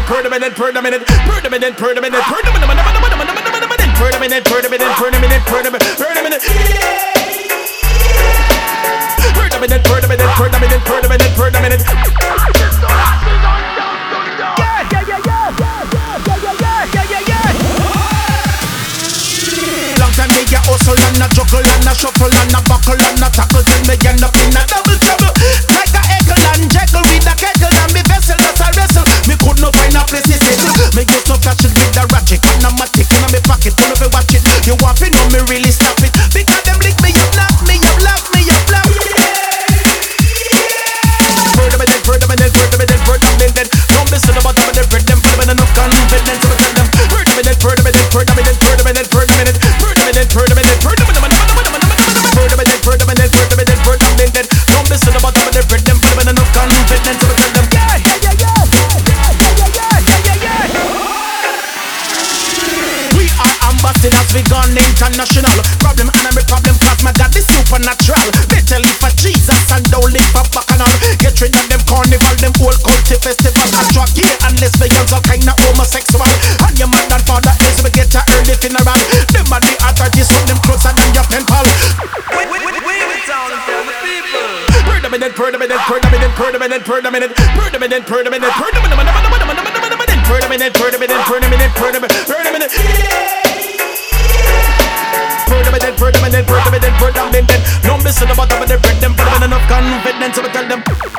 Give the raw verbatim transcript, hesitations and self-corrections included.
permanent, permanent, permanent, permanent, permanent, permanent, permanent, permanent, permanent, permanent, permanent. Permanent, permanent, permanent, permanent, permanent. Yeah, yeah, yeah, yeah, yeah, yeah, yeah, yeah, yeah. Long time me a hustle and a juggle and a shuffle and a buckle and a tackle till me end up in a double trouble. Like a eagle and juggle with a kettle and me vessel that I wrestle. Me could not find a place to settle. Me get to catch it with a ratchet and a matic in my pocket. Wanna be watch it? You want to know me really stop it because them lick me up, knock me up, love me up, love. Permanent, permanent, permanent, permanent. Don't listen about them and they bread them. Permanent, no confidence. So tell them. Permanent, permanent, permanent, permanent, permanent, permanent, permanent, permanent, permanent, permanent, permanent, permanent, permanent. Don't listen about them and they bread them. Permanent, no confidence. So tell them. Yeah, yeah, yeah, yeah, yeah, yeah, yeah, yeah, yeah. We are ambassadors. We gone international. Problem and every problem cause my God is supernatural. Better live for Jesus and don't live for bacchanal. Get rid of them carnival, them old culty festival. Attract gay and lesbians, all kind of homosexual. And your mother and father is we get a early funeral. Them are the authorities, so them closer than your pen pal. We, we, we, we will tell the people. Permanent, permanent, permanent, permanent, permanent, permanent, permanent, permanent, permanent, permanent, permanent, permanent, permanent, permanent. Permanent, permanent, permanent, permanent. Don't listen about them, they break them, put them in enough confidence, so we tell them.